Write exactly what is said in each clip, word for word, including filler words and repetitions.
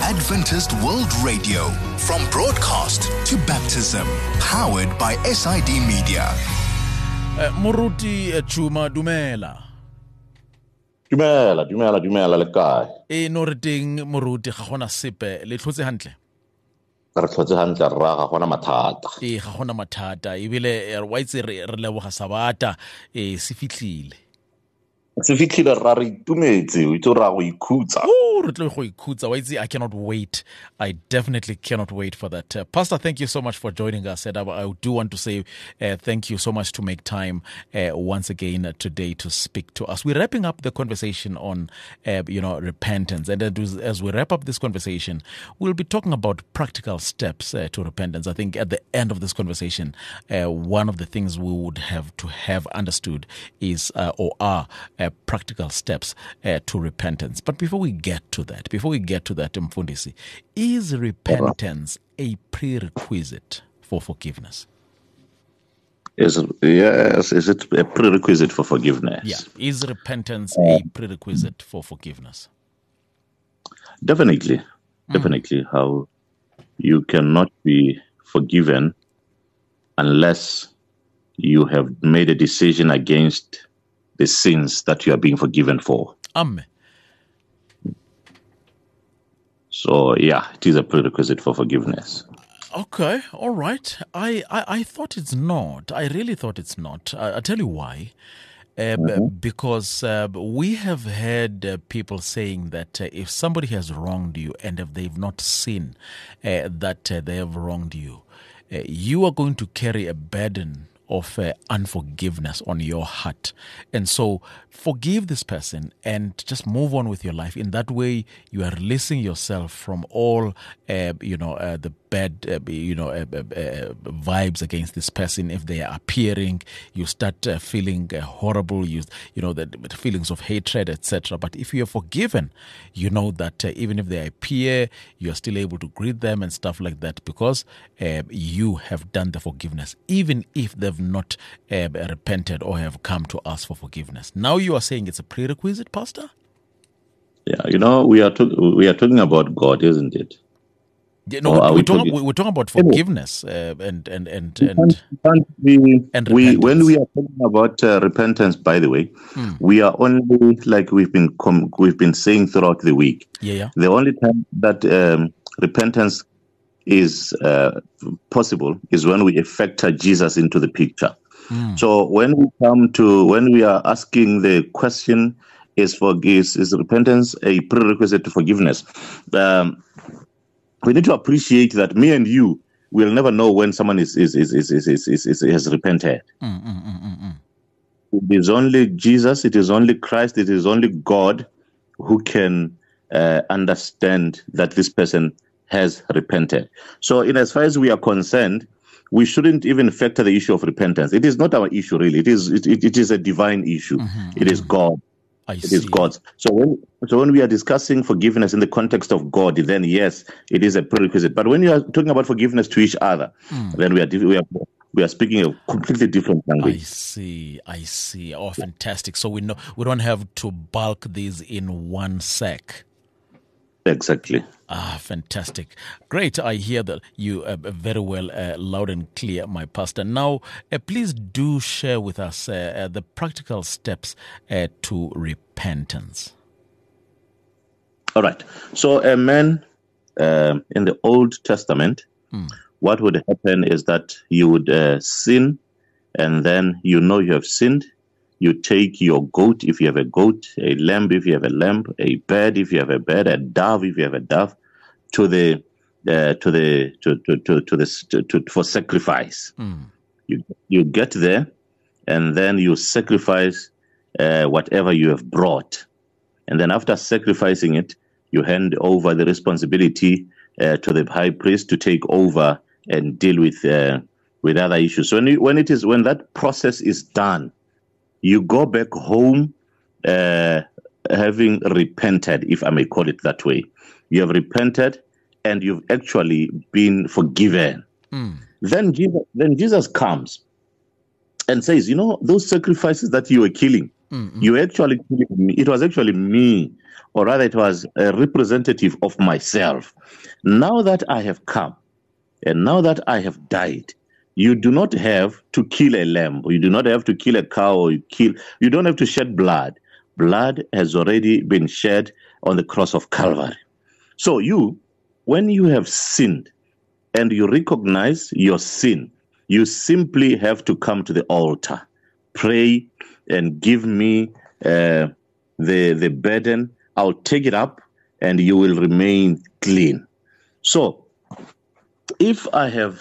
Adventist World Radio, from broadcast to baptism, powered by S I D Media. Uh, Moruti uh, Chuma Dumela. Dumela, dumela, dumela le kae? E no re teng Moruti ga gona sepe le tlhotse hantle. Re tlhotse hantle rra ga gona mathata. E ga gona mathata e bile wa itse re re leboga sabata e se fitlhile. Se fitlhile rra re itumetse o itse ra go ikhutsa. O re tlo go ikhutsa wa itse I cannot wait. I definitely cannot wait for that. Uh, Pastor, thank you so much for joining us. And I, I do want to say uh, thank you so much to make time uh, once again uh, today to speak to us. We're wrapping up the conversation on, uh, you know, repentance. And as, as we wrap up this conversation, we'll be talking about practical steps uh, to repentance. I think at the end of this conversation, uh, one of the things we would have to have understood is uh, or are uh, practical steps uh, to repentance. But before we get to that, before we get to that, Mfundisi, is repentance a prerequisite for forgiveness? Is it, yes, is it a prerequisite for forgiveness? Yeah. Is repentance a prerequisite for forgiveness? Definitely. Definitely. Mm. How you cannot be forgiven unless you have made a decision against the sins that you are being forgiven for. Amen. So, yeah, it is a prerequisite for forgiveness. Okay, all right. I, I, I thought it's not. I really thought it's not. I, I'll tell you why. Uh, mm-hmm. Because uh, we have heard uh, people saying that uh, if somebody has wronged you and if they've not seen uh, that uh, they have wronged you, uh, you are going to carry a burden of uh, unforgiveness on your heart. And so forgive this person and just move on with your life. In that way, you are releasing yourself from all, uh, you know, uh, the bad, uh, you know, uh, uh, uh, vibes against this person. If they are appearing, you start uh, feeling uh, horrible, you, you know, the, the feelings of hatred, et cetera. But if you are forgiven, you know that uh, even if they appear, you are still able to greet them and stuff like that because uh, you have done the forgiveness, even if they've not uh, repented or have come to ask for forgiveness. Now you are saying it's a prerequisite, Pastor? Yeah, you know, we are to- we are talking about God, isn't it? Yeah, no, we're, we talking, we're talking about forgiveness uh, and and and and, and, we, and we when we are talking about uh, repentance. By the way, hmm. we are only like we've been com- we've been saying throughout the week. Yeah, yeah. The only time that um, repentance is uh, possible is when we factor Jesus into the picture. Mm. So when we come to, when we are asking the question, is forgiveness, is repentance a prerequisite to forgiveness? Um, we need to appreciate that me and you will never know when someone is is is is is, is, is, is has repented. Mm, mm, mm, mm, mm. It is only Jesus, it is only Christ, it is only God who can uh, understand that this person has repented. So in as far as we are concerned, we shouldn't even factor the issue of repentance. It is not our issue, really. It is it, it, it is a divine issue. Mm-hmm, it mm-hmm. is God. I it see. is God's. So when so when we are discussing forgiveness in the context of God, then yes, it is a prerequisite. But when you are talking about forgiveness to each other, mm. then we are we are we are speaking a completely different language. I see. I see. Oh, fantastic. So we know we don't have to bulk these in one sack. Exactly. Ah, fantastic. Great. I hear that you uh, very well, uh, loud and clear, my pastor. Now, uh, please do share with us uh, uh, the practical steps uh, to repentance. All right. So a man uh, in the Old Testament, mm. what would happen is that you would uh, sin, and then you know you have sinned. You take your goat if you have a goat, a lamb if you have a lamb, a bird if you have a bird, a dove if you have a dove, to the uh, to the to to to, to the to, to, for sacrifice. Mm. You you get there, and then you sacrifice uh, whatever you have brought, and then after sacrificing it, you hand over the responsibility uh, to the high priest to take over and deal with uh, with other issues. So when you, when it is when that process is done, you go back home uh, having repented, if I may call it that way. You have repented and you've actually been forgiven. Mm. Then Jesus, then Jesus comes and says, you know, those sacrifices that you were killing, Mm-hmm. You actually killing me. It was actually me, or rather, it was a representative of myself. Now that I have come, and now that I have died, you do not have to kill a lamb. You do not have to kill a cow. Or you kill. You don't have to shed blood. Blood has already been shed on the cross of Calvary. So you, when you have sinned and you recognize your sin, you simply have to come to the altar, pray, and give me uh, the, the burden. I'll take it up and you will remain clean. So if I have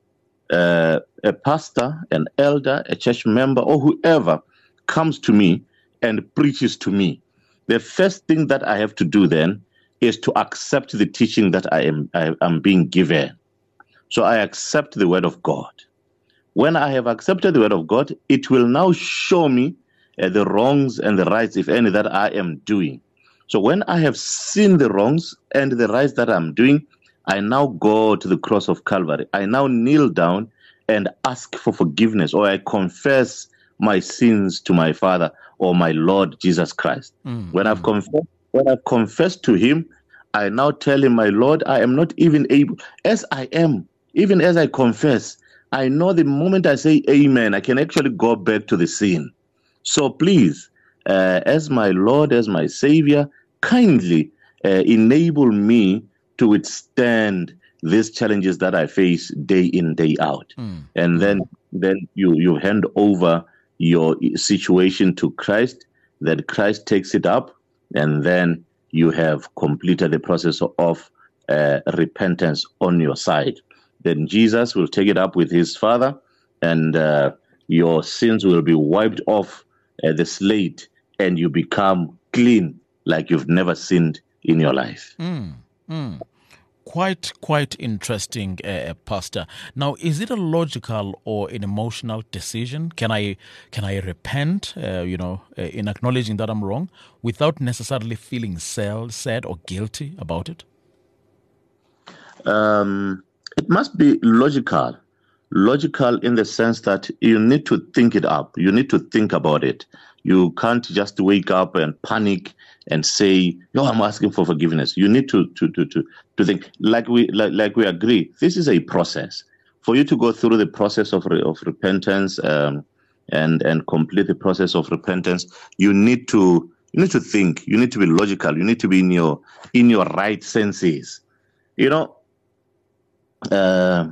uh, a pastor, an elder, a church member, or whoever comes to me and preaches to me, the first thing that I have to do then is to accept the teaching that I am I am being given. So I accept the word of God. When I have accepted the word of God, it will now show me uh, the wrongs and the rights, if any, that I am doing. So when I have seen the wrongs and the rights that I'm doing, I now go to the cross of Calvary. I now kneel down and ask for forgiveness, or I confess my sins to my Father or my Lord Jesus Christ. Mm-hmm. When I've confessed, when I've confessed to him, I now tell him, my Lord, I am not even able, as I am, even as I confess, I know the moment I say amen, I can actually go back to the sin. So please, uh, as my Lord, as my Savior, kindly uh, enable me to withstand these challenges that I face day in, day out. Mm. And then then you, you hand over your situation to Christ, that Christ takes it up, and then you have completed the process of uh, repentance on your side. Then Jesus will take it up with his Father, and uh, your sins will be wiped off uh, the slate, and you become clean like you've never sinned in your life. Mm, mm. Quite, quite interesting, uh, Pastor. Now, is it a logical or an emotional decision? Can I, can I repent, uh, you know, uh, in acknowledging that I'm wrong, without necessarily feeling sad or guilty about it? Um, it must be logical. Logical in the sense that you need to think it up. You need to think about it. You can't just wake up and panic and say, "No, I'm asking for forgiveness." You need to to to to, to think. Like we like, like we agree, this is a process. For you to go through the process of re, of repentance um, and and complete the process of repentance, you need to you need to think. You need to be logical. You need to be in your in your right senses. You know, uh,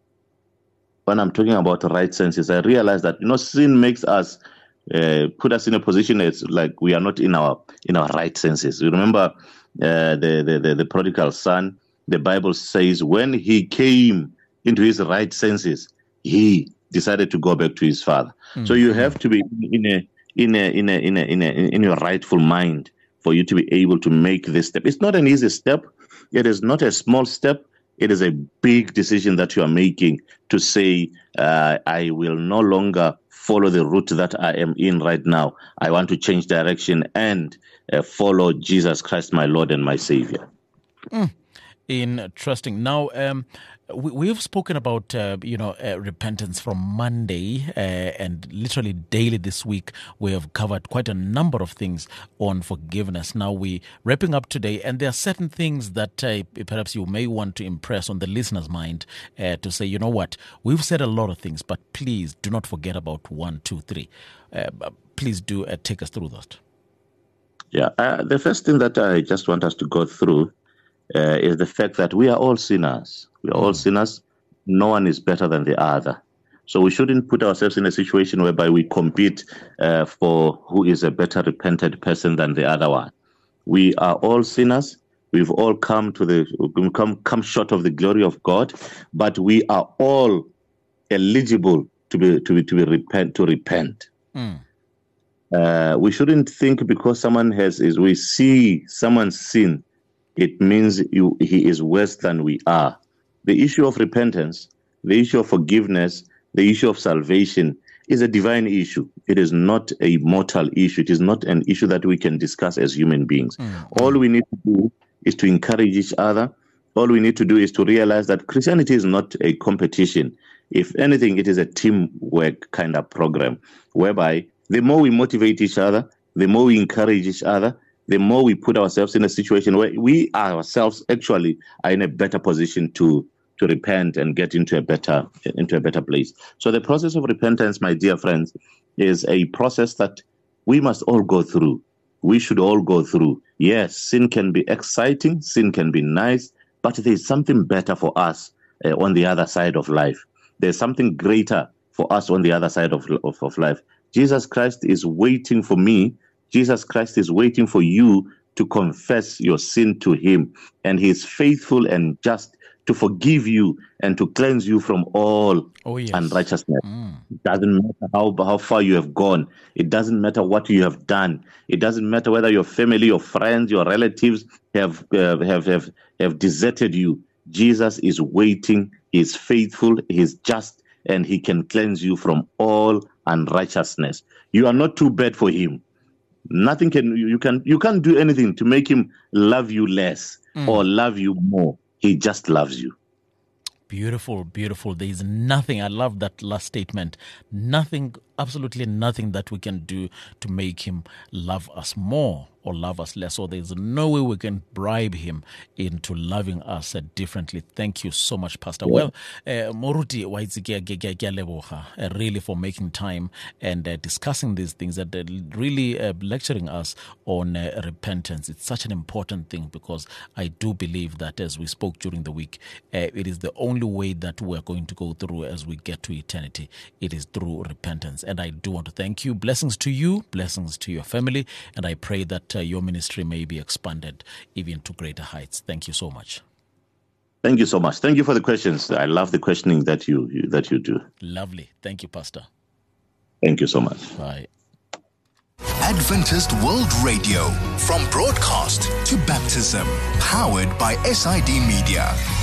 when I'm talking about the right senses, I realize that you know sin makes us. Uh, put us in a position as like we are not in our in our right senses. You remember uh, the, the, the the prodigal son. The Bible says when he came into his right senses, he decided to go back to his father. Mm-hmm. So you have to be in a in a in a in a in a in your rightful mind for you to be able to make this step. It's not an easy step. It is not a small step. It is a big decision that you are making to say, uh, I will no longer follow the route that I am in right now. I want to change direction and uh, follow Jesus Christ, my Lord and my Savior. Mm. Interesting. Now, um, we, we've spoken about, uh, you know, uh, repentance from Monday uh, and literally daily this week. We have covered quite a number of things on forgiveness. Now we're wrapping up today, and there are certain things that uh, perhaps you may want to impress on the listener's mind uh, to say, you know what, we've said a lot of things, but please do not forget about one, two, three. Uh, please do uh, take us through that. Yeah, uh, the first thing that I just want us to go through Uh, is the fact that we are all sinners. We are mm. all sinners. No one is better than the other. So we shouldn't put ourselves in a situation whereby we compete uh, for who is a better repentant person than the other one. We are all sinners. We've all come to the come come short of the glory of God, but we are all eligible to be to be to be repent to repent. Mm. Uh, we shouldn't think because someone has is we see someone's sin, it means you, he is worse than we are. The issue of repentance, the issue of forgiveness, the issue of salvation is a divine issue. It is not a mortal issue. It is not an issue that we can discuss as human beings. Mm-hmm. All we need to do is to encourage each other. All we need to do is to realize that Christianity is not a competition. If anything, it is a teamwork kind of program whereby the more we motivate each other, the more we encourage each other, the more we put ourselves in a situation where we ourselves actually are in a better position to to repent and get into a better into a better place. So the process of repentance, my dear friends, is a process that we must all go through. We should all go through. Yes, sin can be exciting, sin can be nice, but there's something better for us uh, on the other side of life. There's something greater for us on the other side of, of, of life. Jesus Christ is waiting for me. Jesus Christ is waiting for you to confess your sin to him. And he is faithful and just to forgive you and to cleanse you from all oh, yes. unrighteousness. Mm. It doesn't matter how, how far you have gone. It doesn't matter what you have done. It doesn't matter whether your family, your friends, your relatives have uh, have, have have deserted you. Jesus is waiting. He is faithful. He is just, and he can cleanse you from all unrighteousness. You are not too bad for him. Nothing can you can you can't do anything to make him love you less mm. or love you more. He just loves you. Beautiful, beautiful. There is nothing, I love that last statement, nothing, absolutely nothing that we can do to make him love us more or love us less. So there's no way we can bribe him into loving us uh, differently. Thank you so much, Pastor. Yeah. Well, uh, Moruti uh, really for making time and uh, discussing these things and uh, really uh, lecturing us on uh, repentance. It's such an important thing because I do believe that, as we spoke during the week, uh, it is the only way that we're going to go through as we get to eternity. It is through repentance. And I do want to thank you. Blessings to you, blessings to your family, and I pray that Uh, your ministry may be expanded even to greater heights. Thank you so much. Thank you so much. Thank you for the questions. I love the questioning that you, you that you do. Lovely. Thank you, Pastor. Thank you so much. Bye. Adventist World Radio, from broadcast to baptism, powered by S I D Media.